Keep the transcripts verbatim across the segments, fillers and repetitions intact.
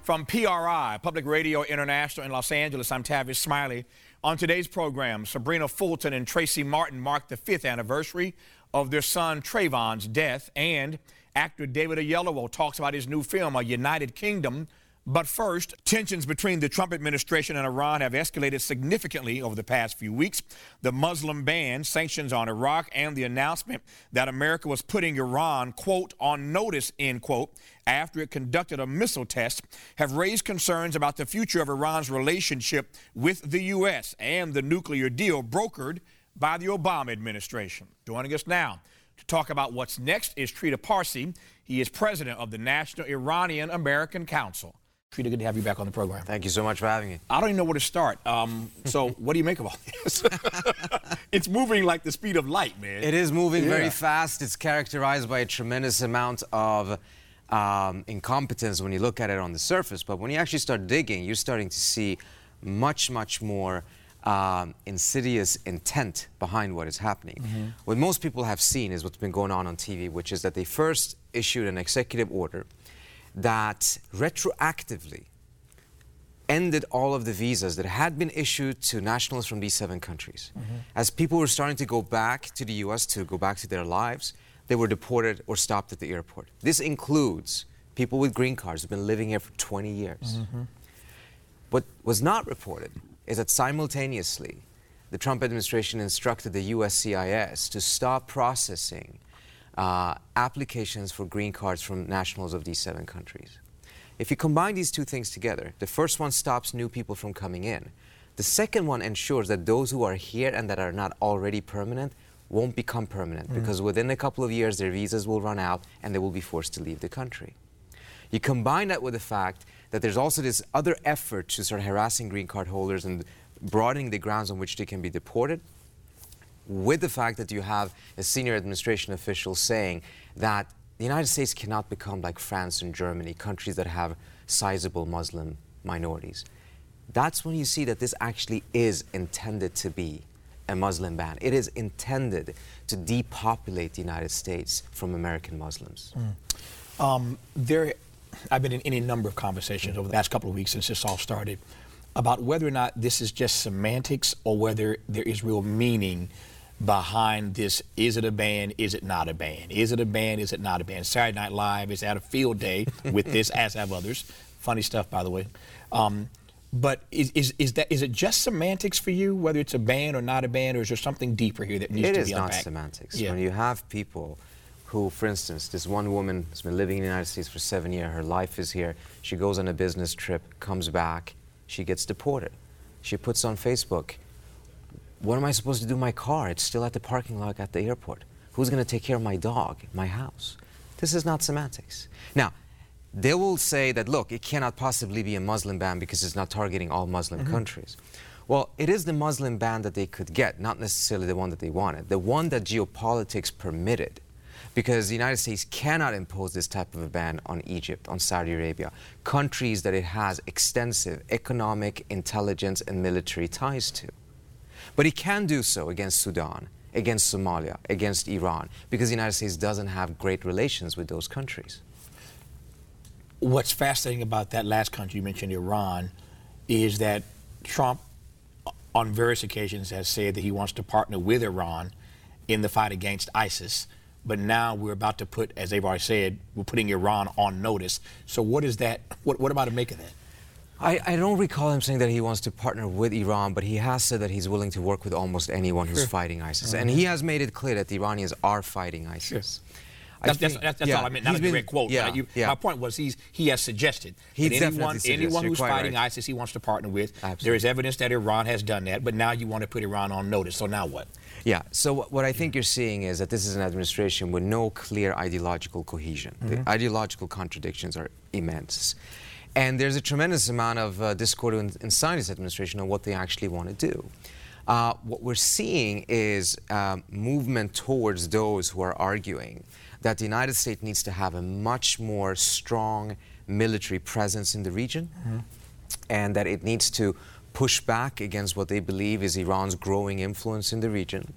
From P R I, Public Radio International in Los Angeles, I'm Tavis Smiley. On today's program, Sabrina Fulton and Tracy Martin mark the fifth anniversary of their son Trayvon's death, and actor David Oyelowo talks about his new film, A United Kingdom. But first, tensions between the Trump administration and Iran have escalated significantly over the past few weeks. The Muslim ban, sanctions on Iraq, and the announcement that America was putting Iran, quote, on notice, end quote, after it conducted a missile test, have raised concerns about the future of Iran's relationship with the U S and the nuclear deal brokered by the Obama administration. Joining us now to talk about what's next is Trita Parsi. He is president of the National Iranian American Council. Trita, good to have you back on the program. Thank you so much for having me. I don't even know where to start. Um, so what do you make of all this? It's moving like the speed of light, man. It is moving yeah. very fast. It's characterized by a tremendous amount of um, incompetence when you look at it on the surface. But when you actually start digging, you're starting to see much, much more um, insidious intent behind what is happening. Mm-hmm. What most people have seen is what's been going on on T V, which is that they first issued an executive order that retroactively ended all of the visas that had been issued to nationals from these seven countries. Mm-hmm. As people were starting to go back to the U S to go back to their lives, they were deported or stopped at the airport. This includes people with green cards who've been living here for twenty years. Mm-hmm. What was not reported is that simultaneously, the Trump administration instructed the U S C I S to stop processing Uh, applications for green cards from nationals of these seven countries. If you combine these two things together, the first one stops new people from coming in. The second one ensures that those who are here and that are not already permanent won't become permanent, mm. because within a couple of years their visas will run out and they will be forced to leave the country. You combine that with the fact that there's also this other effort to start harassing green card holders and broadening the grounds on which they can be deported, with the fact that you have a senior administration official saying that the United States cannot become like France and Germany, countries that have sizable Muslim minorities. That's when you see that this actually is intended to be a Muslim ban. It is intended to depopulate the United States from American Muslims. Mm. Um, there, I've been in any number of conversations over the last couple of weeks since this all started about whether or not this is just semantics or whether there is real meaning behind this. Is it a ban? Is it not a ban? Is it a ban? Is it not a ban? Saturday Night Live is at a field day with this, as have others. Funny stuff, by the way. Um, but is, is, is, that, is it just semantics for you, whether it's a ban or not a ban, or is there something deeper here that needs it to is be unpacked? It is not semantics. Yeah. When you have people who, for instance, this one woman has been living in the United States for seven years, her life is here, she goes on a business trip, comes back, she gets deported. She puts on Facebook, what am I supposed to do with my car? It's still at the parking lot at the airport. Who's going to take care of my dog, my house? This is not semantics. Now, they will say that, look, it cannot possibly be a Muslim ban because it's not targeting all Muslim mm-hmm. countries. Well, it is the Muslim ban that they could get, not necessarily the one that they wanted, the one that geopolitics permitted. Because the United States cannot impose this type of a ban on Egypt, on Saudi Arabia, countries that it has extensive economic, intelligence, and military ties to. But it can do so against Sudan, against Somalia, against Iran, because the United States doesn't have great relations with those countries. What's fascinating about that last country you mentioned, Iran, is that Trump, on various occasions, has said that he wants to partner with Iran in the fight against ISIS. But now we're about to put, as they've already said, we're putting Iran on notice. So what is that, what, what about to make of that? I, I don't recall him saying that he wants to partner with Iran, but he has said that he's willing to work with almost anyone who's sure. fighting ISIS. Mm-hmm. And he has made it clear that the Iranians are fighting ISIS. Sure. That's, think, that's, that's yeah, all I meant, not a direct been, quote. Yeah, you, yeah. My point was he's, he has suggested he that anyone, anyone who's fighting right. ISIS he wants to partner with. Absolutely. There is evidence that Iran has done that, but now you want to put Iran on notice. So now what? Yeah, so what I think you're seeing is that this is an administration with no clear ideological cohesion. Mm-hmm. The ideological contradictions are immense. And there's a tremendous amount of uh, discord in, inside this administration on what they actually want to do. Uh, what we're seeing is um, movement towards those who are arguing that the United States needs to have a much more strong military presence in the region, mm-hmm. and that it needs to push back against what they believe is Iran's growing influence in the region.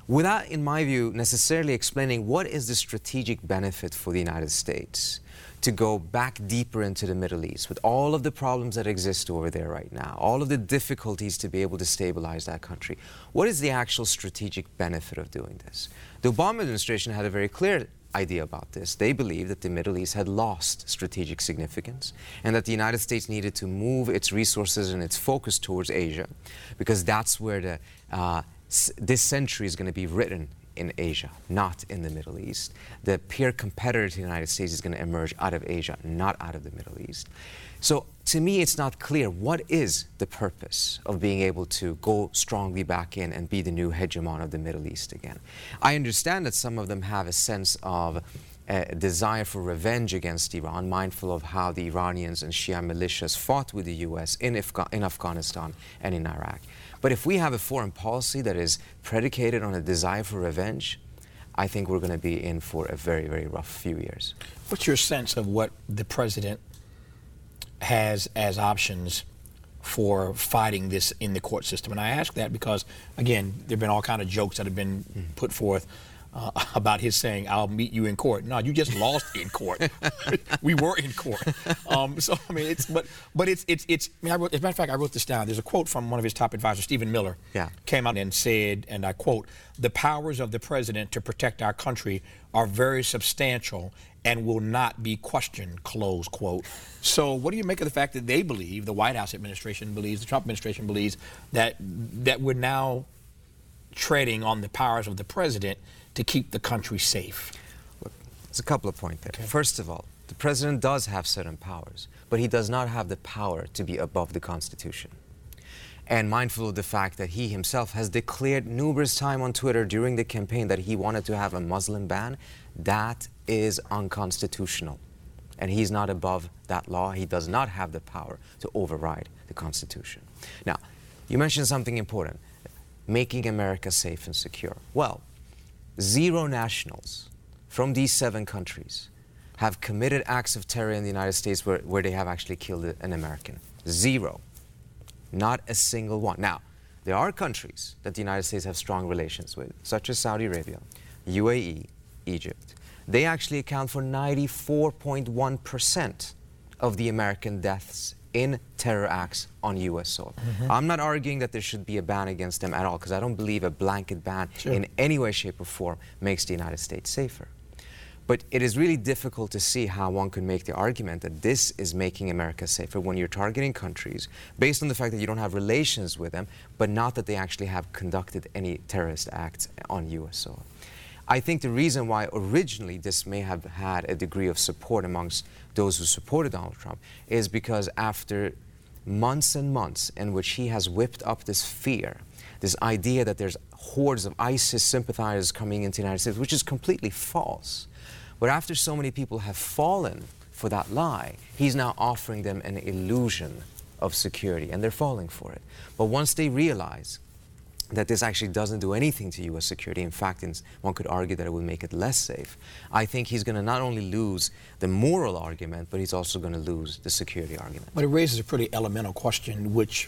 without, in my view, necessarily explaining what is the strategic benefit for the United States to go back deeper into the Middle East with all of the problems that exist over there right now, all of the difficulties to be able to stabilize that country. What is the actual strategic benefit of doing this? The Obama administration had a very clear idea about this. They believed that the Middle East had lost strategic significance and that the United States needed to move its resources and its focus towards Asia, because that's where the, uh, this century is going to be written, in Asia, not in the Middle East. The peer competitor to the United States is going to emerge out of Asia, not out of the Middle East. So to me, it's not clear what is the purpose of being able to go strongly back in and be the new hegemon of the Middle East again. I understand that some of them have a sense of a desire for revenge against Iran, mindful of how the Iranians and Shia militias fought with the U S in, Afga in Afghanistan and in Iraq. But if we have a foreign policy that is predicated on a desire for revenge, I think we're going to be in for a very, very rough few years. What's your sense of what the president has as options for fighting this in the court system? And I ask that because, again, there have been all kinds of jokes that have been mm-hmm. put forth Uh, about his saying, "I'll meet you in court." No, you just lost in court. We were in court. Um, so I mean, it's but but it's it's it's. I mean, I wrote, as a matter of fact, I wrote this down. There's a quote from one of his top advisors, Stephen Miller. Yeah. Came out and said, and I quote: "The powers of the president to protect our country are very substantial and will not be questioned." Close quote. So, what do you make of the fact that they believe, the White House administration believes, the Trump administration believes, that that we're now treading on the powers of the president to keep the country safe? Look, there's a couple of points there. Okay. First of all, the president does have certain powers, but he does not have the power to be above the Constitution. And mindful of the fact that he himself has declared numerous times on Twitter during the campaign that he wanted to have a Muslim ban, that is unconstitutional. And he's not above that law. He does not have the power to override the Constitution. Now, you mentioned something important, making America safe and secure. Well, zero nationals from these seven countries have committed acts of terror in the United States where, where they have actually killed an American. Zero. Not a single one. Now, there are countries that the United States have strong relations with, such as Saudi Arabia, U A E, Egypt. They actually account for ninety-four point one percent of the American deaths in terror acts on U S soil. Mm-hmm. I'm not arguing that there should be a ban against them at all, because I don't believe a blanket ban sure. in any way, shape, or form makes the United States safer. But it is really difficult to see how one could make the argument that this is making America safer when you're targeting countries based on the fact that you don't have relations with them, but not that they actually have conducted any terrorist acts on U S soil. I think the reason why originally this may have had a degree of support amongst those who supported Donald Trump is because after months and months in which he has whipped up this fear, this idea that there's hordes of ISIS sympathizers coming into the United States, which is completely false. But after so many people have fallen for that lie, he's now offering them an illusion of security, and they're falling for it. But once they realize that this actually doesn't do anything to U S security, in fact, one could argue that it would make it less safe, I think he's going to not only lose the moral argument, but he's also going to lose the security argument. But it raises a pretty elemental question, which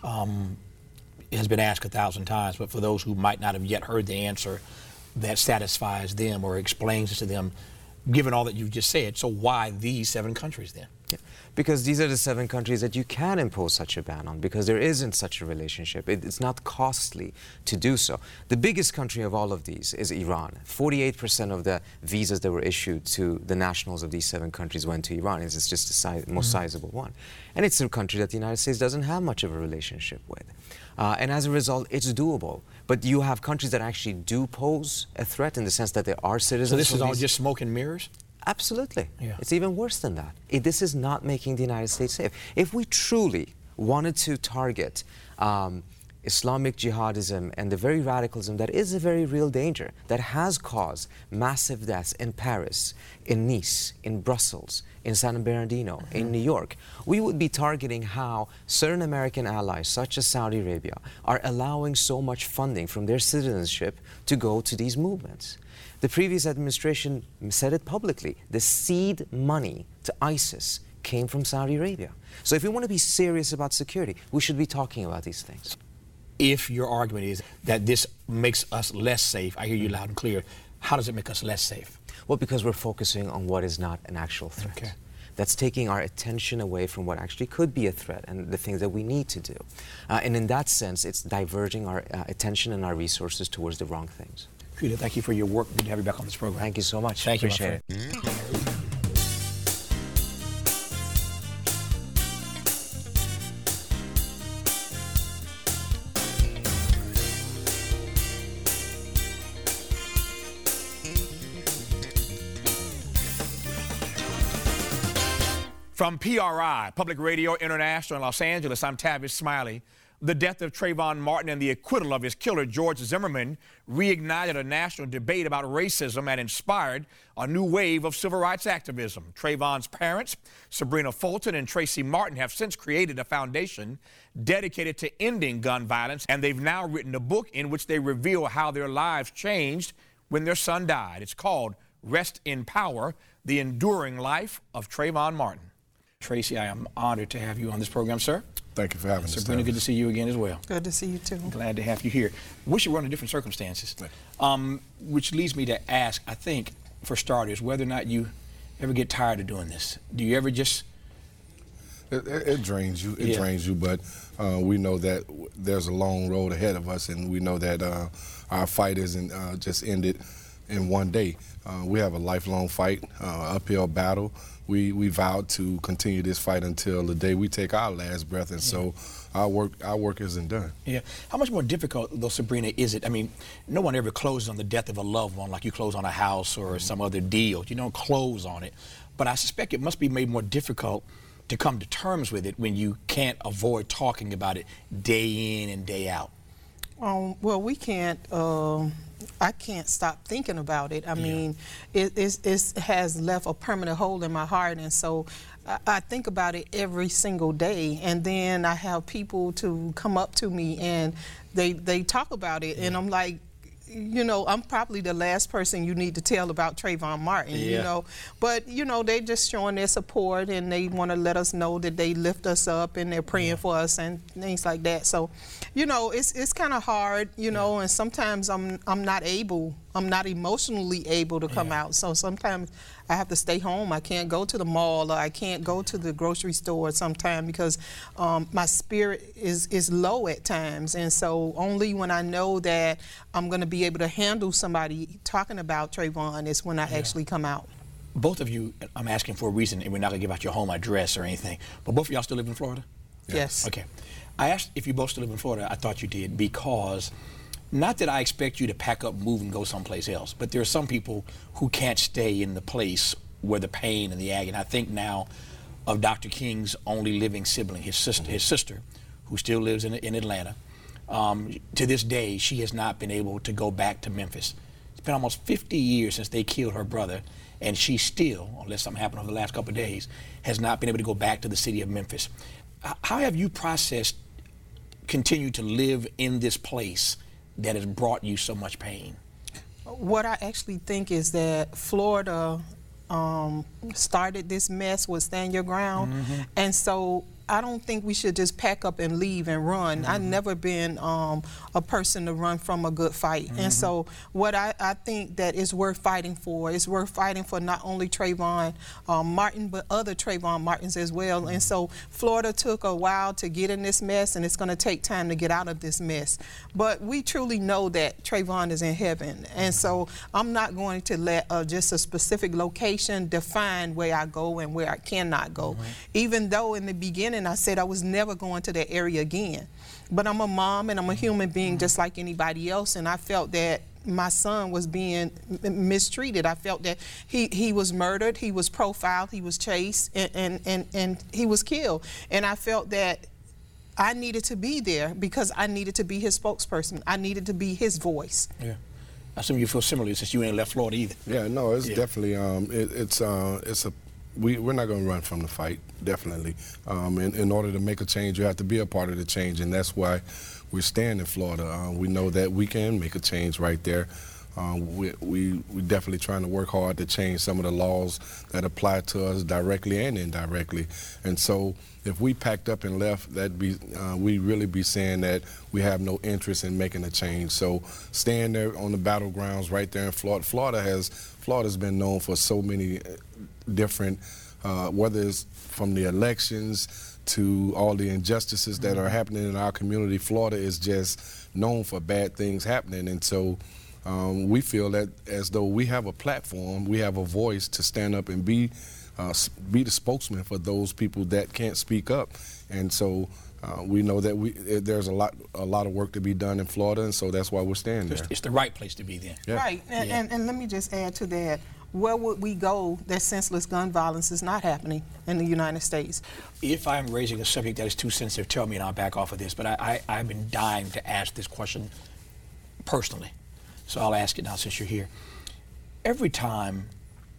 um, has been asked a thousand times, but for those who might not have yet heard the answer that satisfies them or explains it to them, given all that you've just said, so why these seven countries then? Yeah. Because these are the seven countries that you can impose such a ban on, because there isn't such a relationship. It, it's not costly to do so. The biggest country of all of these is Iran. forty-eight percent of the visas that were issued to the nationals of these seven countries went to Iran. It's, it's just the si most mm-hmm. sizable one. And it's a country that the United States doesn't have much of a relationship with. Uh, and as a result, it's doable. But you have countries that actually do pose a threat in the sense that they are citizens. So this is all these... just smoke and mirrors? Absolutely. Yeah. It's even worse than that. It, this is not making the United States safe. If we truly wanted to target um, Islamic jihadism and the very radicalism that is a very real danger, that has caused massive deaths in Paris, in Nice, in Brussels, in San Bernardino, mm-hmm. in New York, we would be targeting how certain American allies, such as Saudi Arabia, are allowing so much funding from their citizenship to go to these movements. The previous administration said it publicly. The seed money to ISIS came from Saudi Arabia. So if we want to be serious about security, we should be talking about these things. if your argument is that this makes us less safe, I hear you loud and clear, how does it make us less safe? Well, because we're focusing on what is not an actual threat. Okay. That's taking our attention away from what actually could be a threat and the things that we need to do. Uh, and in that sense, it's diverging our uh, attention and our resources towards the wrong things. Frida, thank you for your work. Good to have you back on this program. Thank you so much. Thank you, Appreciate my it. From P R I, Public Radio International in Los Angeles, I'm Tavis Smiley. The death of Trayvon Martin and the acquittal of his killer, George Zimmerman, reignited a national debate about racism and inspired a new wave of civil rights activism. Trayvon's parents, Sabrina Fulton and Tracy Martin, have since created a foundation dedicated to ending gun violence, and they've now written a book in which they reveal how their lives changed when their son died. It's called Rest in Power, The Enduring Life of Trayvon Martin. Tracy, I am honored to have you on this program, sir. Thank you for having us. Sabrina, good to see you again as well. Good to see you too. Glad to have you here. Wish you were under different circumstances, um, which leads me to ask, I think, for starters, whether or not you ever get tired of doing this. Do you ever just... It, it, it drains you, it Yeah. drains you, but uh, we know that there's a long road ahead of us, and we know that uh, our fight isn't uh, just ended in one day. Uh, we have a lifelong fight, uh, uphill battle. We we vowed to continue this fight until the day we take our last breath, and yeah. so our work our work isn't done. Yeah. How much more difficult, though, Sabrina, is it? I mean, no one ever closes on the death of a loved one like you close on a house or some other deal. You don't close on it. But I suspect it must be made more difficult to come to terms with it when you can't avoid talking about it day in and day out. Um, well, we can't, um, I can't stop thinking about it. I yeah. mean, it, it's, it's has left a permanent hole in my heart, and so I, I think about it every single day. And then I have people to come up to me and they, they talk about it, yeah. and I'm like, you know, I'm probably the last person you need to tell about Trayvon Martin, yeah. you know. But, you know, they just showing their support, and they want to let us know that they lift us up and they're praying yeah. for us and things like that. So, you know, it's it's kind of hard, you know, yeah. and sometimes I'm I'm not able, I'm not emotionally able to come yeah. out. So sometimes I have to stay home. I can't go to the mall, or I can't go to the grocery store sometimes because um, my spirit is, is low at times. And so only when I know that I'm going to be able to handle somebody talking about Trayvon is when I yeah. actually come out. Both of you, I'm asking for a reason, and we're not going to give out your home address or anything, but both of y'all still live in Florida? Yes. Okay. I asked if you both still live in Florida. I thought you did, because not that I expect you to pack up, move, and go someplace else, but there are some people who can't stay in the place where the pain and the agony. I think now of Doctor King's only living sibling, his sister, his sister, who still lives in, in Atlanta. Um, to this day, she has not been able to go back to Memphis. It's been almost fifty years since they killed her brother, and she still, unless something happened over the last couple of days, has not been able to go back to the city of Memphis. How have you processed, continue to live in this place that has brought you so much pain? What I actually think is that Florida um, started this mess with Stand Your Ground, mm-hmm. and so I don't think we should just pack up and leave and run. Mm-hmm. I've never been um, a person to run from a good fight. Mm-hmm. And so what I, I think that is worth fighting for, is worth fighting for not only Trayvon um, Martin, but other Trayvon Martins as well. Mm-hmm. And so Florida took a while to get in this mess, and it's going to take time to get out of this mess. But we truly know that Trayvon is in heaven. And so I'm not going to let uh, just a specific location define where I go and where I cannot go. Mm-hmm. Even though in the beginning I said I was never going to that area again. But I'm a mom and I'm a human being just like anybody else, and I felt that my son was being mistreated. I felt that he, he was murdered, he was profiled, he was chased, and, and, and, and he was killed. And I felt that I needed to be there because I needed to be his spokesperson. I needed to be his voice. Yeah. I assume you feel similarly since you ain't left Florida either. Yeah, no, it's yeah. definitely, um, it, it's, uh, it's a We, we're not going to run from the fight, definitely. Um, in, in order to make a change, you have to be a part of the change, and that's why we're staying in Florida. Uh, we know that we can make a change right there. Um, we, we we definitely trying to work hard to change some of the laws that apply to us directly and indirectly. And so if we packed up and left, that'd be uh, we really be saying that we have no interest in making a change. So staying there on the battlegrounds right there in Florida. Florida has Florida's been known for so many different, uh, whether it's from the elections to all the injustices that are happening in our community. Florida is just known for bad things happening, and so um, we feel that as though we have a platform, we have a voice to stand up and be uh, be the spokesman for those people that can't speak up. And so uh, we know that we there's a lot a lot of work to be done in Florida, and so that's why we're staying there. It's the right place to be then. Yeah. Right, and, Yeah. and, and let me just add to that. Where would we go that senseless gun violence is not happening in the United States? If I'm raising a subject that is too sensitive, tell me and I'll back off of this. But I, I, I've been dying to ask this question personally. So I'll ask it now since you're here. Every time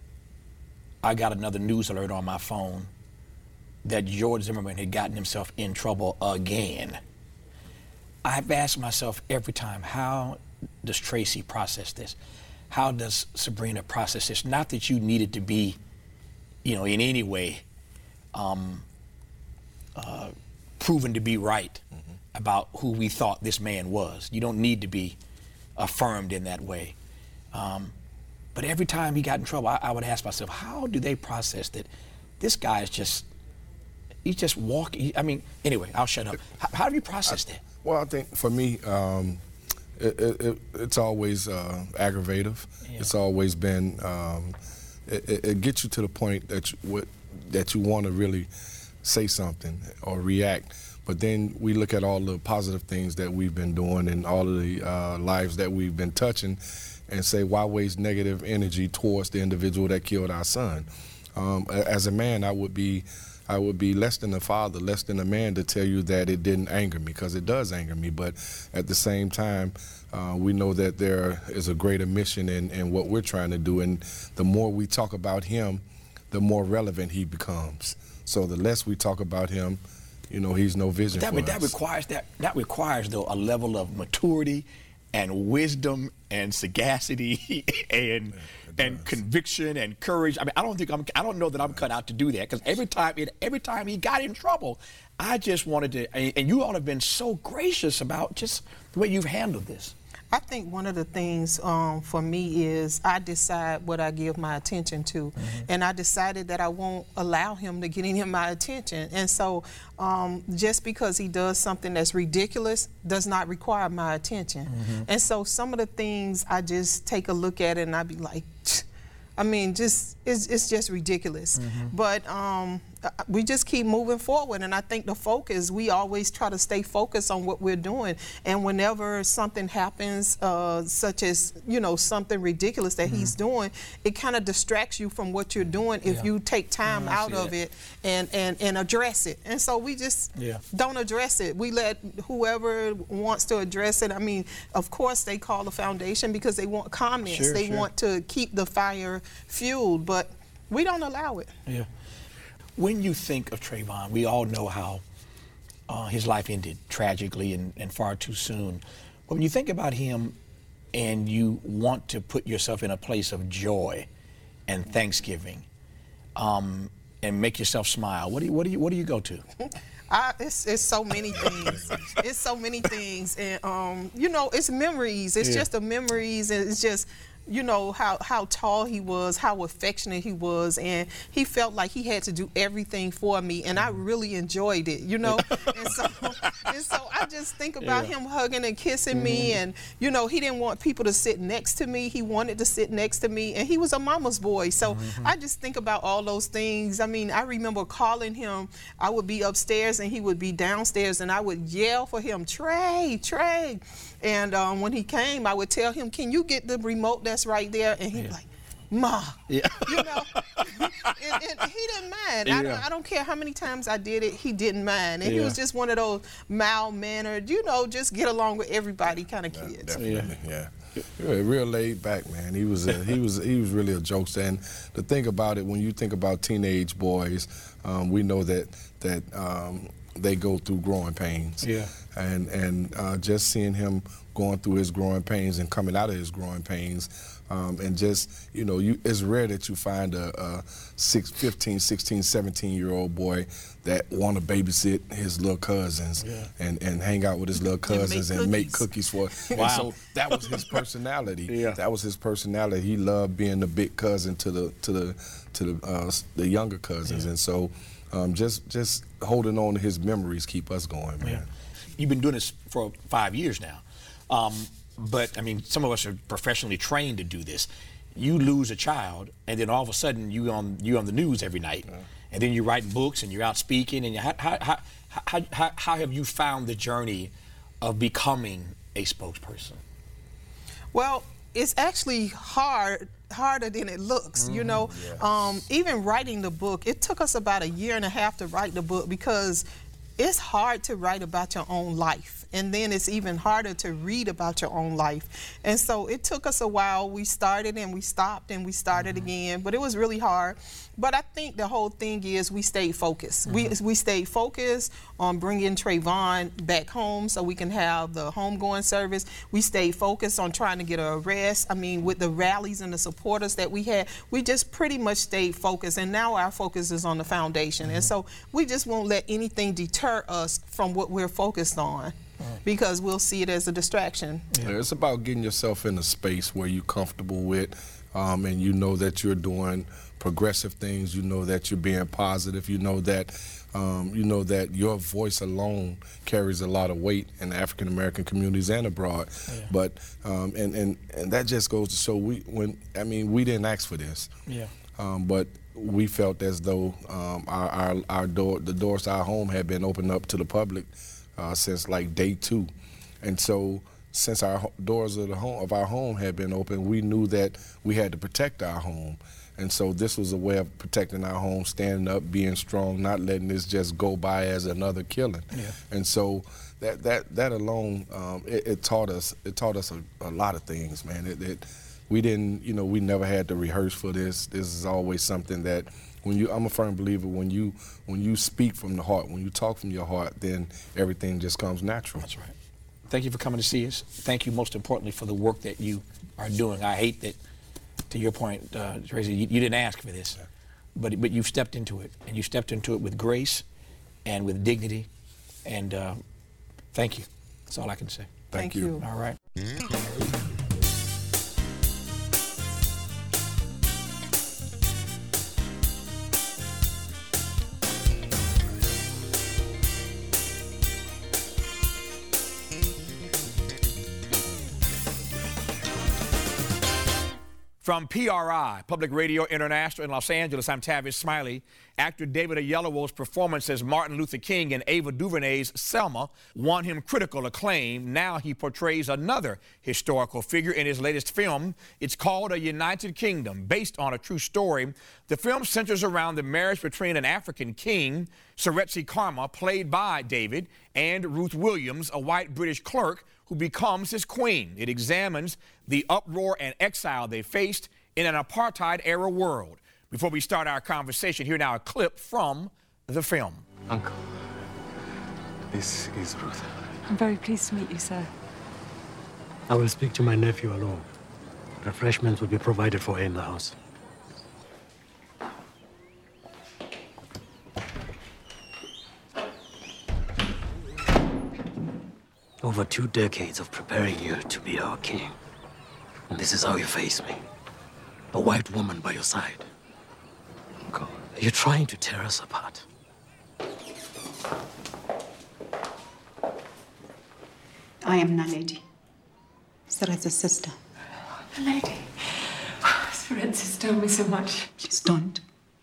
I got another news alert on my phone that George Zimmerman had gotten himself in trouble again, I've asked myself every time, how does Tracy process this? How does Sabrina process this? Not that you needed to be, you know, in any way um, uh, proven to be right mm-hmm. about who we thought this man was. You don't need to be affirmed in that way. Um, but every time he got in trouble, I, I would ask myself, how do they process that this guy is just, he's just walking. I mean, anyway, I'll shut up. How, how do you process I, that? Well, I think for me, um, It, it, it's always uh, aggravative. Yeah. It's always been. Um, it, it, it gets you to the point that you, what, that you want to really say something or react. But then we look at all the positive things that we've been doing and all of the uh, lives that we've been touching, and say, why waste negative energy towards the individual that killed our son? Um, as a man, I would be. I would be less than a father, less than a man to tell you that it didn't anger me, because it does anger me. But at the same time, uh, we know that there is a greater mission in, in what we're trying to do. And the more we talk about him, the more relevant he becomes. So the less we talk about him, you know, he's no vision that, for but that us. requires that that requires though a level of maturity and wisdom and sagacity and and conviction and courage. I mean, I don't think I'm. I don't know that I'm cut out to do that, because every time it, every time he got in trouble, I just wanted to. And, and you all have been so gracious about just the way you've handled this. I think one of the things um, for me is I decide what I give my attention to. Mm-hmm. And I decided that I won't allow him to get any of my attention. And so um, just because he does something that's ridiculous does not require my attention. Mm-hmm. And so some of the things I just take a look at it and I be like, I mean, just it's, it's just ridiculous. Mm-hmm. But um, we just keep moving forward, and I think the focus, we always try to stay focused on what we're doing. And whenever something happens, uh, such as, you know, something ridiculous that mm-hmm. he's doing, it kind of distracts you from what you're doing if yeah. you take time oh, out of it and, and, and address it. And so we just yeah. don't address it. We let whoever wants to address it. I mean, of course, they call the foundation because they want comments. Sure, they sure. want to keep the fire fueled, but we don't allow it. Yeah. When you think of Trayvon, we all know how uh, his life ended tragically and, and far too soon. But when you think about him and you want to put yourself in a place of joy and thanksgiving um, and make yourself smile, what do you, what do you, what do you go to? I, it's, it's so many things. It's so many things. And, um, you know, it's memories. It's yeah. just the memories. And it's just, you know, how, how tall he was, how affectionate he was, and he felt like he had to do everything for me, and I really enjoyed it, you know. and, so, and so I just think about yeah. him hugging and kissing mm-hmm. me, and, you know, he didn't want people to sit next to me. He wanted to sit next to me, and he was a mama's boy. So mm-hmm. I just think about all those things. I mean, I remember calling him. I would be upstairs, and he would be downstairs, and I would yell for him, Trey, Trey. And um, when he came, I would tell him, can you get the remote that's right there? And he'd yeah. be like, Ma. Yeah. You know, and, and he didn't mind. Yeah. I, don't, I don't care how many times I did it, he didn't mind. And yeah. he was just one of those mild-mannered, you know, just get along with everybody kind of kids. Definitely, yeah. yeah. Real laid back, man. He was a, he was he was really a jokester. And the thing about it, when you think about teenage boys, um, we know that that um, they go through growing pains. Yeah. And and uh, just seeing him going through his growing pains and coming out of his growing pains, um, and just, you know, you, it's rare that you find a, a six, fifteen, sixteen, seventeen-year-old boy that want to babysit his little cousins yeah. and, and hang out with his little cousins and make cookies, and make cookies for Wow. And so that was his personality. Yeah. That was his personality. He loved being the big cousin to the to the to the uh, the younger cousins, yeah. and so um, just just holding on to his memories keep us going, man. Yeah. You've been doing this for five years now, um, but I mean, some of us are professionally trained to do this. You lose a child, and then all of a sudden you on you on the news every night, yeah. and then you're writing books and you're out speaking. And how how, how how how how have you found the journey of becoming a spokesperson? Well, it's actually hard, harder than it looks, mm-hmm. you know. Yes. Um, even writing the book, it took us about a year and a half to write the book because it's hard to write about your own life, and then it's even harder to read about your own life. And so it took us a while. We started and we stopped and we started mm-hmm. again, but it was really hard. But I think the whole thing is we stayed focused. Mm-hmm. We we stayed focused on bringing Trayvon back home so we can have the homegoing service. We stayed focused on trying to get an arrest. I mean, with the rallies and the supporters that we had, we just pretty much stayed focused. And now our focus is on the foundation. Mm-hmm. And so we just won't let anything deter us from what we're focused on, because we'll see it as a distraction. Yeah. It's about getting yourself in a space where you're comfortable with, um, and you know that you're doing progressive things. You know that you're being positive. You know that um, you know that your voice alone carries a lot of weight in the African American communities and abroad. Yeah. But um, and and and that just goes to show we when I mean we didn't ask for this. Yeah. Um, but we felt as though um, our, our our door the doors to our home had been opened up to the public uh, since like day two, and so since our doors of the home of our home had been open, we knew that we had to protect our home, and so this was a way of protecting our home, standing up, being strong, not letting this just go by as another killing. Yeah. And so that that that alone um, it, it taught us it taught us a, a lot of things, man. It, it We didn't, you know, we never had to rehearse for this. This is always something that, when you, I'm a firm believer, when you, when you speak from the heart, when you talk from your heart, then everything just comes natural. That's right. Thank you for coming to see us. Thank you, most importantly, for the work that you are doing. I hate that, to your point, uh, Tracy, you, you didn't ask for this, yeah. but but you stepped into it, and you stepped into it with grace and with dignity, and uh, thank you. That's all I can say. Thank, Thank you. you. All right. From P R I, Public Radio International in Los Angeles, I'm Tavis Smiley. Actor David Oyelowo's performance as Martin Luther King in Ava DuVernay's Selma won him critical acclaim. Now he portrays another historical figure in his latest film. It's called A United Kingdom, based on a true story. The film centers around the marriage between an African king, Seretse Khama, played by David, and Ruth Williams, a white British clerk who becomes his queen. It examines the uproar and exile they faced in an apartheid-era world. Before we start our conversation, here now a clip from the film. Uncle, this is Ruth. I'm very pleased to meet you, sir. I will speak to my nephew alone. Refreshments will be provided for in the house. Over two decades of preparing you to be our king. And this is how you face me. A white woman by your side. God, are you trying to tear us apart? I am Naledi, Seretse's sister. Naledi. Seretse's told me so much. Please don't.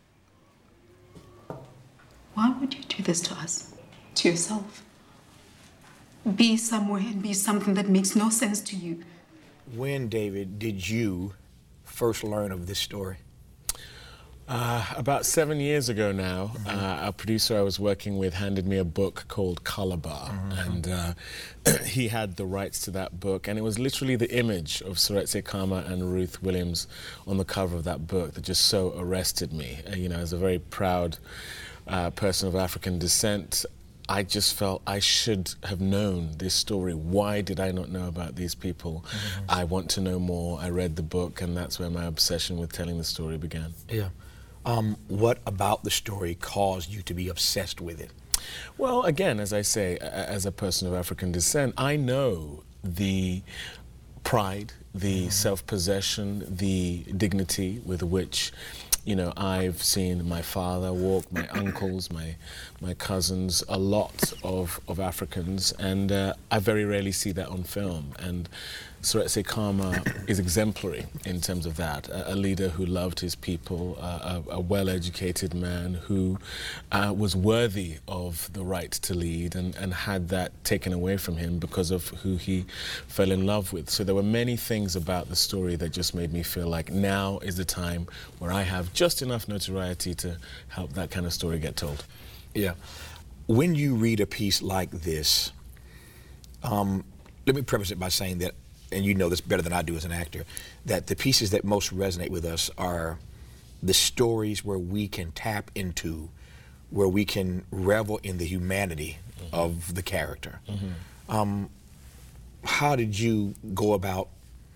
Why would you do this to us? To yourself? Be somewhere and be something that makes no sense to you. When, David, did you first learn of this story? Uh, about seven years ago now, mm-hmm. uh, a producer I was working with handed me a book called Calabar, mm-hmm. and uh, he had the rights to that book, and it was literally the image of Seretse Khama and Ruth Williams on the cover of that book that just so arrested me. Uh, you know, as a very proud uh, person of African descent, I just felt I should have known this story. Why did I not know about these people? Mm-hmm. I want to know more. I read the book, and that's where my obsession with telling the story began. Yeah. Um, what about the story caused you to be obsessed with it? Well, again, as I say, as a person of African descent, I know the pride, the mm-hmm. self-possession, the dignity with which, you know, I've seen my father walk, my uncles, my my cousins, a lot of, of Africans, and uh, I very rarely see that on film. And Seretse Khama is exemplary in terms of that, a, a leader who loved his people, uh, a, a well-educated man who uh, was worthy of the right to lead and, and had that taken away from him because of who he fell in love with. So there were many things about the story that just made me feel like now is the time where I have just enough notoriety to help that kind of story get told. Yeah. When you read a piece like this, um, let me preface it by saying that, and you know this better than I do as an actor, that the pieces that most resonate with us are the stories where we can tap into, where we can revel in the humanity mm-hmm. of the character. Mm-hmm. Um, how did you go about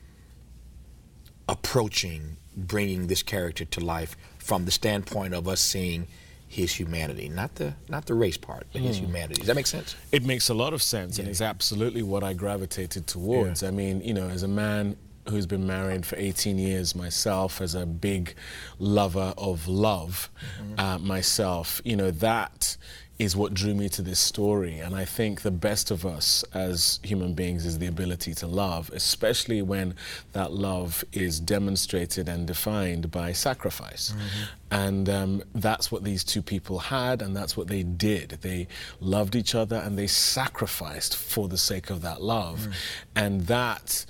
approaching bringing this character to life from the standpoint of us seeing his humanity, not the not the race part, but mm. his humanity? Does that make sense? It makes a lot of sense, yeah. and it's absolutely what I gravitated towards. Yeah. I mean, you know, as a man who's been married for eighteen years myself, as a big lover of love mm-hmm. uh, myself, you know, that is what drew me to this story. And I think the best of us as human beings is the ability to love, especially when that love is demonstrated and defined by sacrifice. Mm-hmm. And um, that's what these two people had, and that's what they did. They loved each other and they sacrificed for the sake of that love. Mm. And that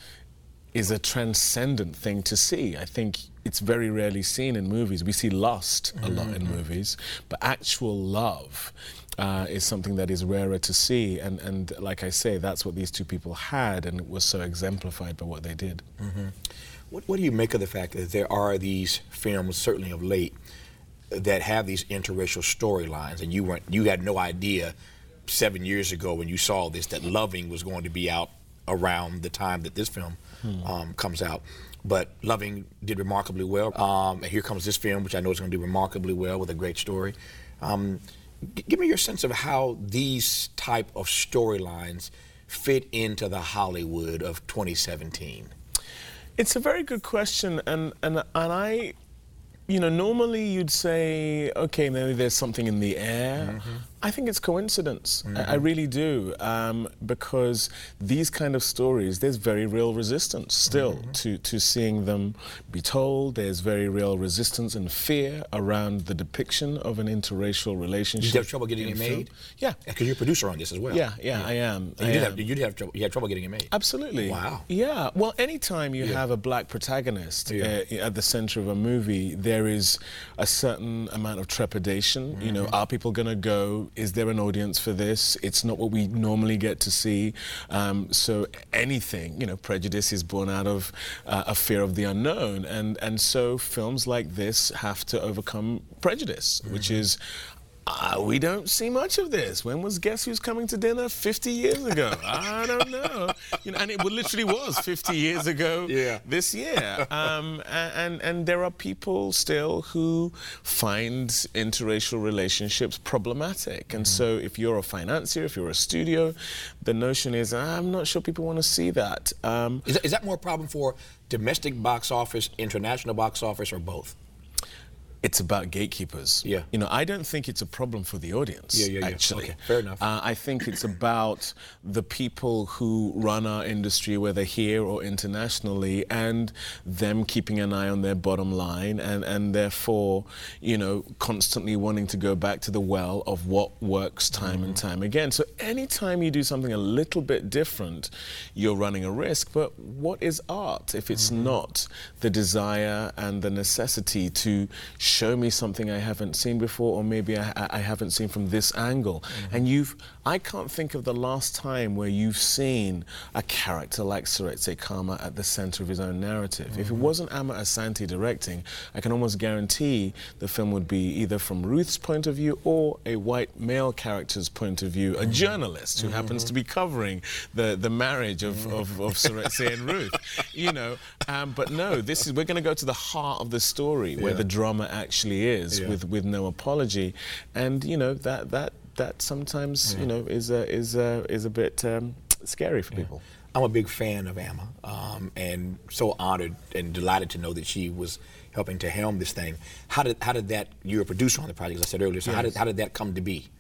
is a transcendent thing to see. I think it's very rarely seen in movies. We see lust a lot in movies, but actual love uh, is something that is rarer to see. And, and like I say, that's what these two people had, and it was so exemplified by what they did. Mm-hmm. What, what do you make of the fact that there are these films, certainly of late, that have these interracial storylines, and you weren't, you had no idea seven years ago when you saw this that Loving was going to be out around the time that this film hmm. um, comes out. But Loving did remarkably well. Um, and here comes this film, which I know is going to do remarkably well with a great story. Um, g- give me your sense of how these type of storylines fit into the Hollywood of twenty seventeen. It's a very good question, and and and I, you know, normally you'd say, okay, maybe there's something in the air. Mm-hmm. I think it's coincidence. Mm-hmm. I, I really do, um, because these kind of stories, there's very real resistance still mm-hmm. to, to seeing them be told. There's very real resistance and fear around the depiction of an interracial relationship. Did you have trouble getting it made? Film. Yeah. Because you're a producer on this as well. Yeah, yeah, yeah. I am. You I did am. have, you did have trouble, you had trouble getting it made? Absolutely. Wow. Yeah. Well, anytime you yeah. have a black protagonist yeah. uh, at the center of a movie, there is a certain amount of trepidation. Mm-hmm. You know, are people going to go? Is there an audience for this? It's not what we normally get to see. Um, so anything, you know, prejudice is born out of uh, a fear of the unknown. And, and so films like this have to overcome prejudice, mm-hmm. which is, Uh, we don't see much of this. When was Guess Who's Coming to Dinner? fifty years ago. I don't know. You know, and it literally was fifty years ago yeah. this year. Um, and, and there are people still who find interracial relationships problematic. And mm-hmm. so if you're a financier, if you're a studio, the notion is, I'm not sure people want to see that. Um, is that. Is that more a problem for domestic box office, international box office, or both? It's about gatekeepers. Yeah. You know, I don't think it's a problem for the audience, yeah, yeah, yeah. actually. Okay, fair enough. Uh, I think it's about the people who run our industry, whether here or internationally, and them keeping an eye on their bottom line and, and therefore, you know, constantly wanting to go back to the well of what works time mm-hmm. and time again. So anytime you do something a little bit different, you're running a risk. But what is art if it's mm-hmm. not the desire and the necessity to show me something I haven't seen before, or maybe I, I haven't seen from this angle. Mm-hmm. And you've, I can't think of the last time where you've seen a character like Seretse Khama at the center of his own narrative. Mm-hmm. If it wasn't Ama Asante directing, I can almost guarantee the film would be either from Ruth's point of view or a white male character's point of view, a mm-hmm. journalist who mm-hmm. happens to be covering the, the marriage of, mm-hmm. of, of Seretse and Ruth. You know, um, but no, this is, we're going to go to the heart of the story, where yeah. the drama actually is, yeah. with, with no apology. And, you know, that, that, that sometimes, yeah. you know, is a, is a, is a bit um, scary for yeah. people. I'm a big fan of Ama, um, and so honored and delighted to know that she was helping to helm this thing. How did, how did that, you're a producer on the project, as I said earlier, so yes. how, did, how did that come to be?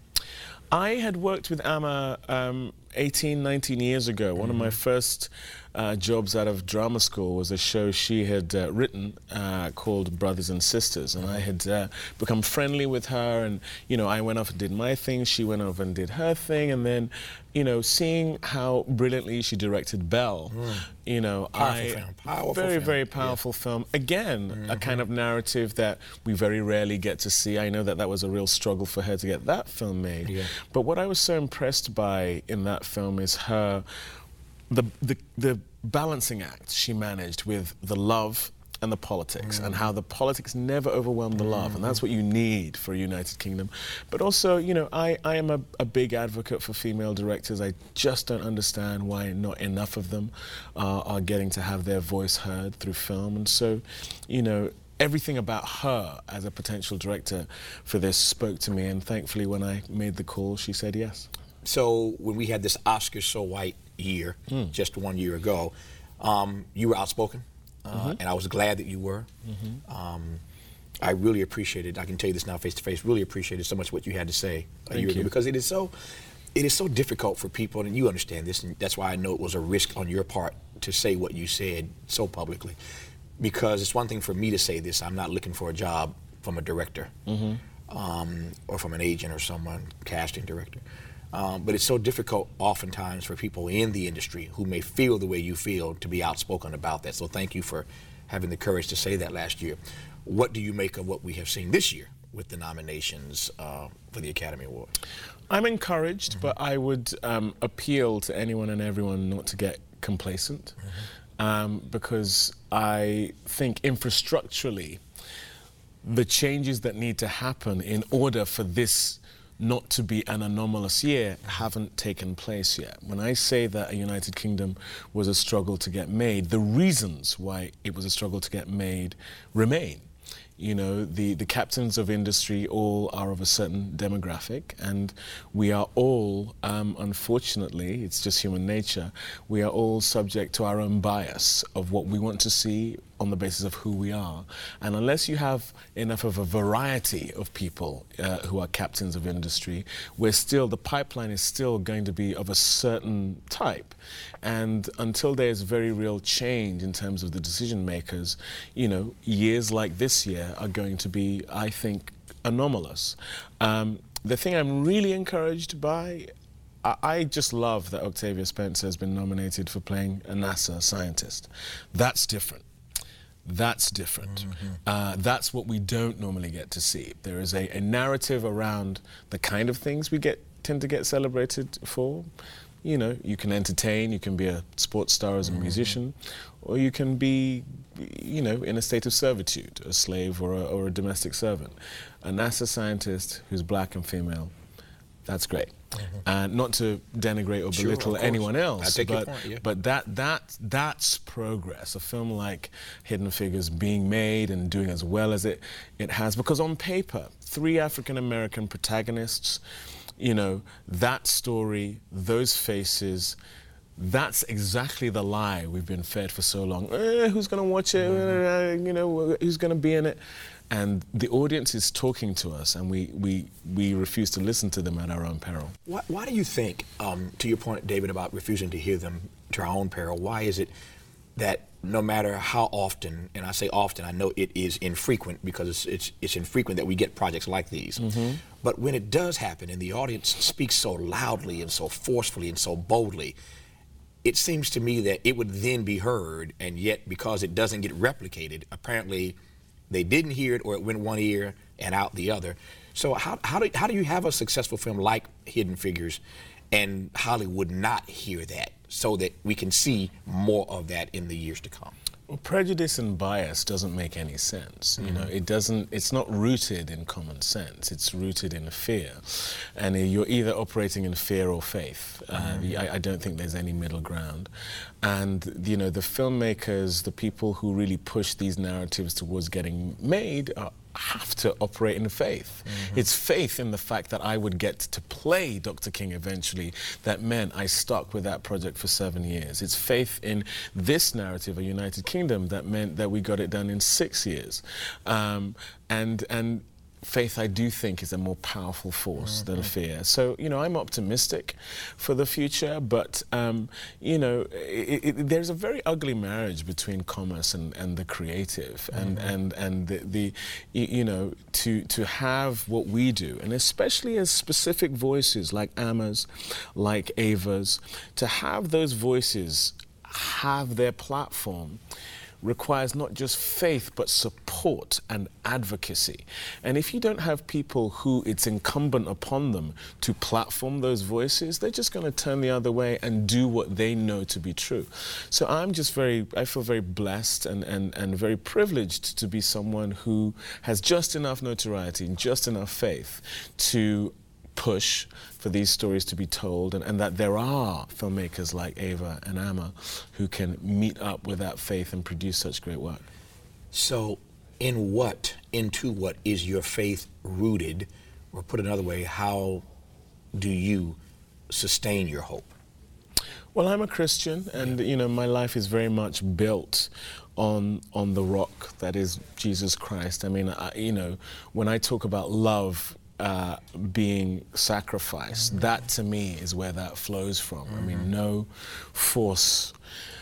I had worked with Ama um, eighteen, nineteen years ago. Mm-hmm. One of my first uh, jobs out of drama school was a show she had uh, written uh, called Brothers and Sisters, and I had uh, become friendly with her, and, you know, I went off and did my thing, she went off and did her thing, and then, you know, seeing how brilliantly she directed Belle, mm. you know, powerful I, film. Powerful very, film. very powerful yeah. film. Again, mm-hmm. a kind of narrative that we very rarely get to see. I know that that was a real struggle for her to get that film made. Yeah. But what I was so impressed by in that film is her, the, the, the balancing act she managed with the love and the politics, mm. and how the politics never overwhelm the love, mm. and that's what you need for a United Kingdom. But also, you know, I, I am a, a big advocate for female directors. I just don't understand why not enough of them uh, are getting to have their voice heard through film. And so, you know, everything about her as a potential director for this spoke to me, and thankfully when I made the call, she said yes. So when we had this Oscars So White year, mm. just one year ago, um, you were outspoken. Uh, mm-hmm. And I was glad that you were. Mm-hmm. um, I really appreciated, I can tell you this now face to face, really appreciated so much what you had to say a Thank year you. ago, because it is so, it is so difficult for people, and you understand this, and that's why I know it was a risk on your part to say what you said so publicly. Because it's one thing for me to say this, I'm not looking for a job from a director, mm-hmm. um, or from an agent or someone, casting director. Um, but it's so difficult oftentimes for people in the industry who may feel the way you feel to be outspoken about that. So thank you for having the courage to say that last year. What do you make of what we have seen this year with the nominations uh, for the Academy Award? I'm encouraged, mm-hmm. but I would um, appeal to anyone and everyone not to get complacent, mm-hmm. um, because I think infrastructurally, the changes that need to happen in order for this not to be an anomalous year haven't taken place yet. When I say that a United Kingdom was a struggle to get made, the reasons why it was a struggle to get made remain. You know, the, the captains of industry all are of a certain demographic, and we are all, um, unfortunately, it's just human nature, we are all subject to our own bias of what we want to see on the basis of who we are. And unless you have enough of a variety of people uh, who are captains of industry, we're still, the pipeline is still going to be of a certain type. And until there's very real change in terms of the decision makers, you know, years like this year are going to be, I think, anomalous. Um, the thing I'm really encouraged by, I, I just love that Octavia Spencer has been nominated for playing a NASA scientist. That's different. That's different. Mm-hmm. uh, that's what we don't normally get to see. There is a, a narrative around the kind of things we get tend to get celebrated for. You know, you can entertain, you can be a sports star as a mm-hmm. musician, or you can be, you know, in a state of servitude, a slave or a, or a domestic servant. A NASA scientist who's black and female, that's great. Mm-hmm. And not to denigrate or belittle sure, anyone else, but, point, yeah. but that, that, that's progress. A film like Hidden Figures being made and doing as well as it, it has, because on paper, three African-American protagonists, you know, that story, those faces, that's exactly the lie we've been fed for so long. Eh, who's going to watch it? Mm-hmm. uh, you know, who's going to be in it? And the audience is talking to us, and we, we, we refuse to listen to them at our own peril. Why, why do you think, um, to your point, David, about refusing to hear them to our own peril, why is it that no matter how often, and I say often, I know it is infrequent because it's, it's, it's infrequent that we get projects like these, mm-hmm. but when it does happen and the audience speaks so loudly and so forcefully and so boldly, it seems to me that it would then be heard, and yet because it doesn't get replicated, apparently they didn't hear it, or it went one ear and out the other. So how, how, do, how do you have a successful film like Hidden Figures and Hollywood not hear that, so that we can see more of that in the years to come? Well, prejudice and bias doesn't make any sense. Mm-hmm. You know, it doesn't. It's not rooted in common sense. It's rooted in fear, and you're either operating in fear or faith. Mm-hmm. uh, I, I don't think there's any middle ground. And you know, the filmmakers, the people who really push these narratives towards getting made, are have to operate in faith. Mm-hmm. It's faith in the fact that I would get to play Doctor King eventually that meant I stuck with that project for seven years. It's faith in this narrative, a United Kingdom, that meant that we got it done in six years. Um, and and faith, I do think, is a more powerful force mm-hmm. than fear. So, you know, I'm optimistic for the future, but, um, you know, it, it, there's a very ugly marriage between commerce and, and the creative. Mm-hmm. And, and, and the, the, you know, to, to have what we do, and especially as specific voices like Amma's, like Ava's, to have those voices have their platform requires not just faith, but support and advocacy. And if you don't have people who it's incumbent upon them to platform those voices, they're just going to turn the other way and do what they know to be true. So I'm just very, I feel very blessed and, and, and very privileged to be someone who has just enough notoriety and just enough faith to push for these stories to be told, and, and that there are filmmakers like Ava and Amma who can meet up with that faith and produce such great work. So in what, into what is your faith rooted? Or put another way, how do you sustain your hope? Well, I'm a Christian, and you know, my life is very much built on on the rock that is Jesus Christ. I mean, I, you know, when I talk about love Uh, being sacrificed, mm-hmm. that to me is where that flows from. Mm-hmm. I mean, no force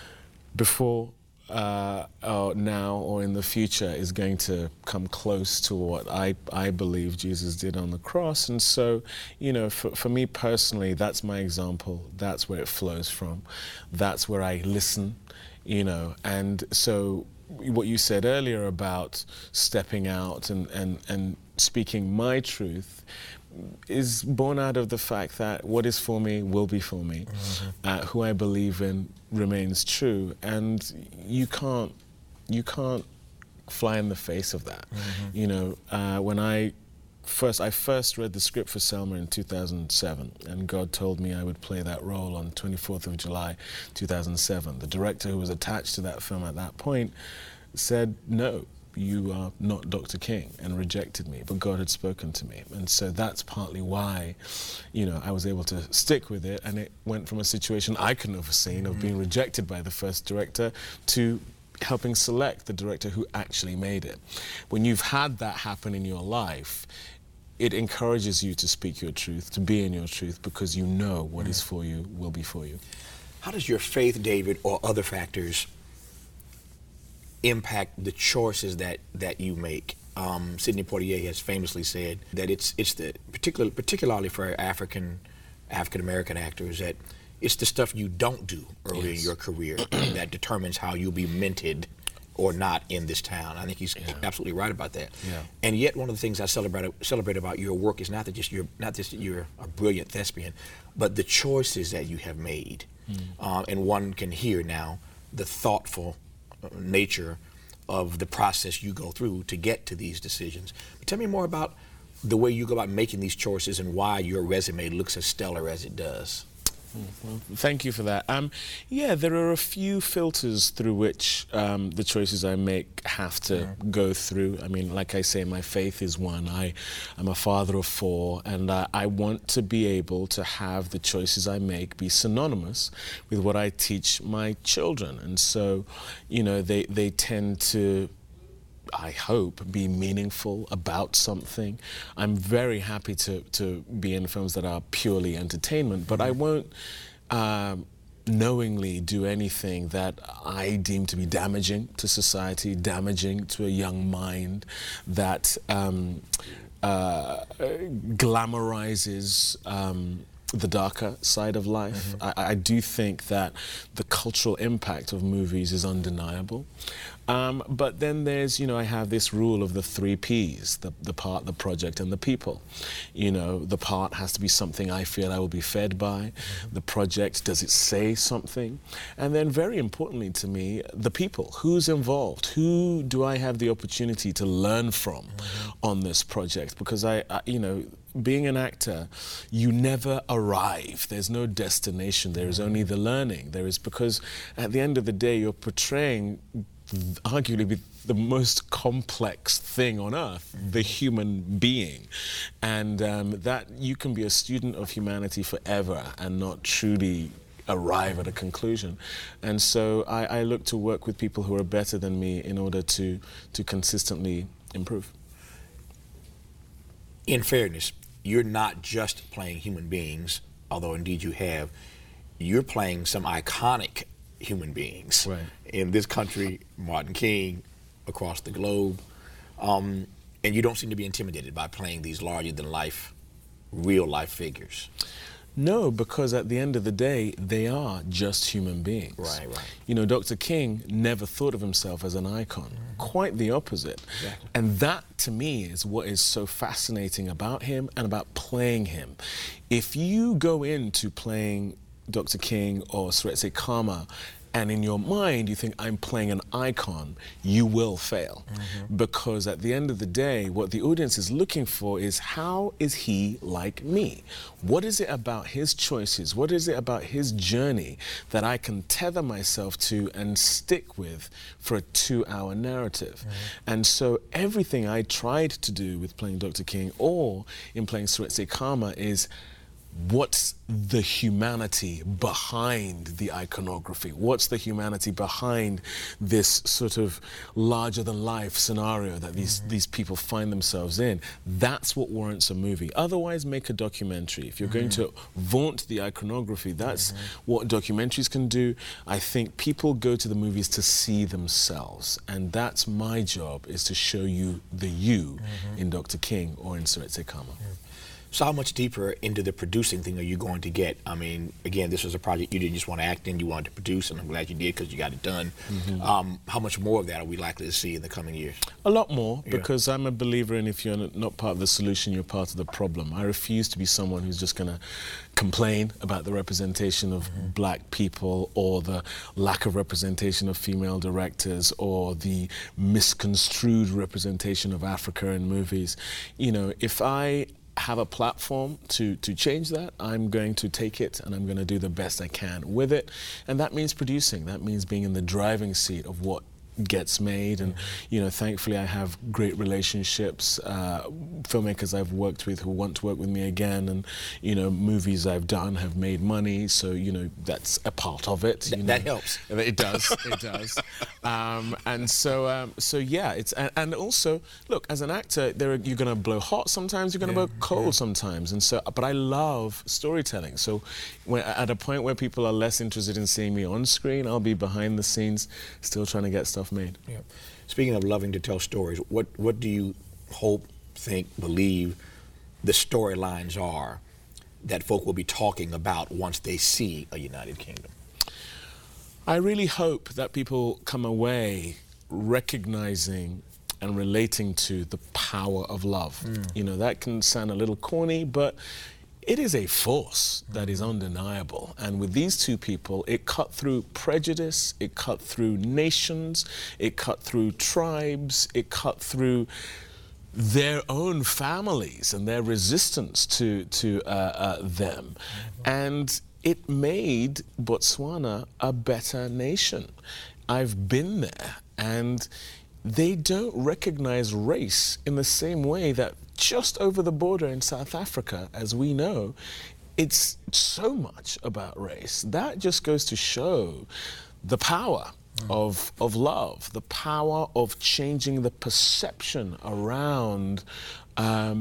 before, uh, or now, or in the future is going to come close to what I, I believe Jesus did on the cross. And so, you know, for, for me personally, that's my example. That's where it flows from. That's where I listen, you know, and so what you said earlier about stepping out and, and, and speaking my truth is born out of the fact that what is for me will be for me. Mm-hmm. uh, who I believe in remains true, and you can't you can't fly in the face of that. Mm-hmm. You know, uh, when I first I first read the script for Selma in two thousand seven, and God told me I would play that role on twenty-fourth of July two thousand seven. The director who was attached to that film at that point said, no, you are not Doctor King, and rejected me, but God had spoken to me. And so that's partly why, you know, I was able to stick with it, and it went from a situation I couldn't have foreseen mm-hmm. of being rejected by the first director to helping select the director who actually made it. When you've had that happen in your life, it encourages you to speak your truth, to be in your truth, because you know what mm-hmm. is for you will be for you. How does your faith, David, or other factors impact the choices that, that you make? Um, Sidney Poitier has famously said that it's it's the particular, particularly for African African American actors, that it's the stuff you don't do early yes. in your career that determines how you'll be minted or not in this town. I think he's yeah. absolutely right about that. Yeah. And yet, one of the things I celebrate celebrate about your work is not that just you're not just that you're a brilliant thespian, but the choices that you have made. Mm. Uh, and one can hear now the thoughtful nature of the process you go through to get to these decisions. But tell me more about the way you go about making these choices and why your resume looks as stellar as it does. Well, thank you for that. Um, yeah, there are a few filters through which um, the choices I make have to yeah. go through. I mean, like I say, my faith is one. I, I'm a father of four, and uh, I want to be able to have the choices I make be synonymous with what I teach my children. And so, you know, they, they tend to, I hope, be meaningful about something. I'm very happy to, to be in films that are purely entertainment, but mm-hmm. I won't um, knowingly do anything that I deem to be damaging to society, damaging to a young mind, that um, uh, glamorizes um, the darker side of life. Mm-hmm. I, I do think that the cultural impact of movies is undeniable. Um, but then there's, you know, I have this rule of the three Ps, the, the part, the project, and the people. You know, the part has to be something I feel I will be fed by. Mm-hmm. The project, does it say something? And then very importantly to me, the people. Who's involved? Who do I have the opportunity to learn from mm-hmm. on this project? Because I, I, you know, being an actor, you never arrive. There's no destination. There is only the learning. There is, because at the end of the day, you're portraying arguably the most complex thing on earth, the human being. And um, that you can be a student of humanity forever and not truly arrive at a conclusion. And so I, I look to work with people who are better than me in order to, to consistently improve. In fairness, you're not just playing human beings, although indeed you have. You're playing some iconic human beings. Right. In this country, Martin King, across the globe. Um, and you don't seem to be intimidated by playing these larger-than-life, real-life figures. No, because at the end of the day, they are just human beings. Right, right. You know, Doctor King never thought of himself as an icon. Mm-hmm. Quite the opposite. Exactly. And that, to me, is what is so fascinating about him and about playing him. If you go into playing Doctor King or Seretse Khama, and in your mind you think, I'm playing an icon, you will fail. Mm-hmm. Because at the end of the day, what the audience is looking for is, how is he like me? What is it about his choices? What is it about his journey that I can tether myself to and stick with for a two-hour narrative? Mm-hmm. And so everything I tried to do with playing Doctor King or in playing Seretse Khama is, what's the humanity behind the iconography? What's the humanity behind this sort of larger-than-life scenario that these, mm-hmm. these people find themselves in? That's what warrants a movie. Otherwise, make a documentary. If you're mm-hmm. going to vaunt the iconography, that's mm-hmm. what documentaries can do. I think people go to the movies to see themselves, and that's my job, is to show you the you mm-hmm. in Doctor King or in Seretse Khama. Mm-hmm. So how much deeper into the producing thing are you going to get? I mean, again, this was a project you didn't just want to act in, you wanted to produce, and I'm glad you did because you got it done. Mm-hmm. um, how much more of that are we likely to see in the coming years? A lot more, yeah. because I'm a believer in, if you're not part of the solution, you're part of the problem. I refuse to be someone who's just going to complain about the representation of mm-hmm. black people or the lack of representation of female directors or the misconstrued representation of Africa in movies. You know, if I have a platform to, to change that, I'm going to take it and I'm going to do the best I can with it. And that means producing. That means being in the driving seat of what gets made. And, you know, thankfully I have great relationships, uh, filmmakers I've worked with who want to work with me again, and, you know, movies I've done have made money, so, you know, that's a part of it. Th you that know. helps. It does, it does. Um, and so, um, so yeah, it's, and, and also, look, as an actor, there are, you're going to blow hot sometimes, you're going to yeah, blow cold yeah. sometimes, and so, but I love storytelling. So when, at a point where people are less interested in seeing me on screen, I'll be behind the scenes, still trying to get stuff made. Yeah. Speaking of loving to tell stories, what what do you hope, think, believe the storylines are that folk will be talking about once they see A United Kingdom? I really hope that people come away recognizing and relating to the power of love. Mm. You know, that can sound a little corny, but it is a force that is undeniable. And with these two people, it cut through prejudice, it cut through nations, it cut through tribes, it cut through their own families and their resistance to, to uh, uh, them. Mm-hmm. And it made Botswana a better nation. I've been there, and they don't recognize race in the same way that just over the border in South Africa, as we know, it's so much about race. That just goes to show the power mm. of, of love, the power of changing the perception around um,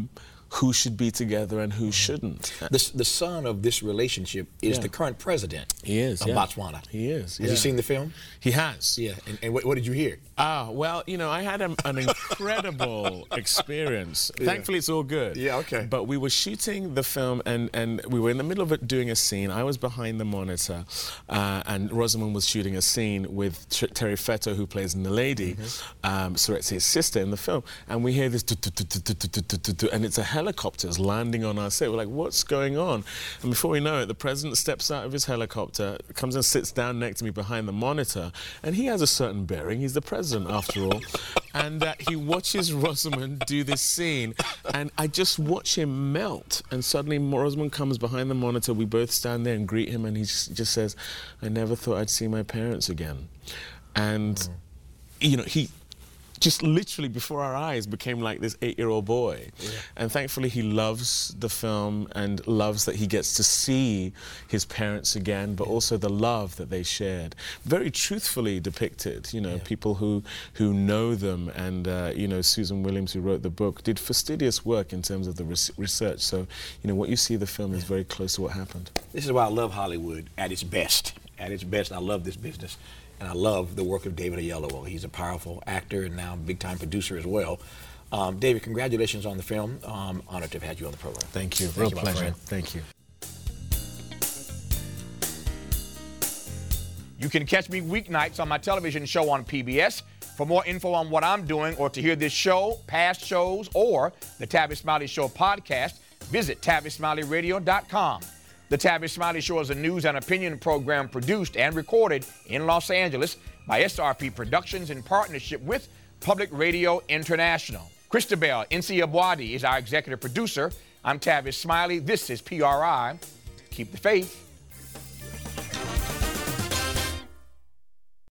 who should be together and who shouldn't. The, the son of this relationship is Yeah. the current president He is, of yeah. Botswana. He is, Has yeah. you seen the film? He has. Yeah. And, and what, what did you hear? Ah, well, you know, I had a, an incredible experience. Yeah. Thankfully, it's all good. Yeah, okay. But we were shooting the film, and, and we were in the middle of it doing a scene. I was behind the monitor, uh, and Rosamund was shooting a scene with Tr- Terry Fetto, who plays Naledi, mm-hmm. um, Soretsi's sister in the film. And we hear this, tu- tu- tu- tu- tu- tu- tu- tu- tu- and it's a helicopter's landing on our set. We're like, what's going on? And before we know it, the president steps out of his helicopter, comes and sits down next to me behind the monitor, and he has a certain bearing. He's the president, after all. And uh, he watches Rosamund do this scene, and I just watch him melt. And suddenly Rosamund comes behind the monitor. We both stand there and greet him, and he just, just says, I never thought I'd see my parents again. And, mm. you know, he just literally before our eyes became like this eight-year-old boy. Yeah. And thankfully he loves the film and loves that he gets to see his parents again, but also the love that they shared. Very truthfully depicted, you know, yeah. people who, who know them, and, uh, you know, Susan Williams, who wrote the book, did fastidious work in terms of the res research. So, you know, what you see in the film is very close to what happened. This is why I love Hollywood at its best. At its best, I love this business. And I love the work of David Oyelowo. He's a powerful actor and now big-time producer as well. Um, David, congratulations on the film. Um, honored to have had you on the program. Thank you. Thank Real you, my pleasure. friend. Thank you. You can catch me weeknights on my television show on P B S. For more info on what I'm doing, or to hear this show, past shows, or the Tavis Smiley Show podcast, visit Tavis Smiley Radio dot com. The Tavis Smiley Show is a news and opinion program produced and recorded in Los Angeles by S R P Productions in partnership with Public Radio International. Christabel Nsiabwadi is our executive producer. I'm Tavis Smiley. This is P R I. Keep the faith.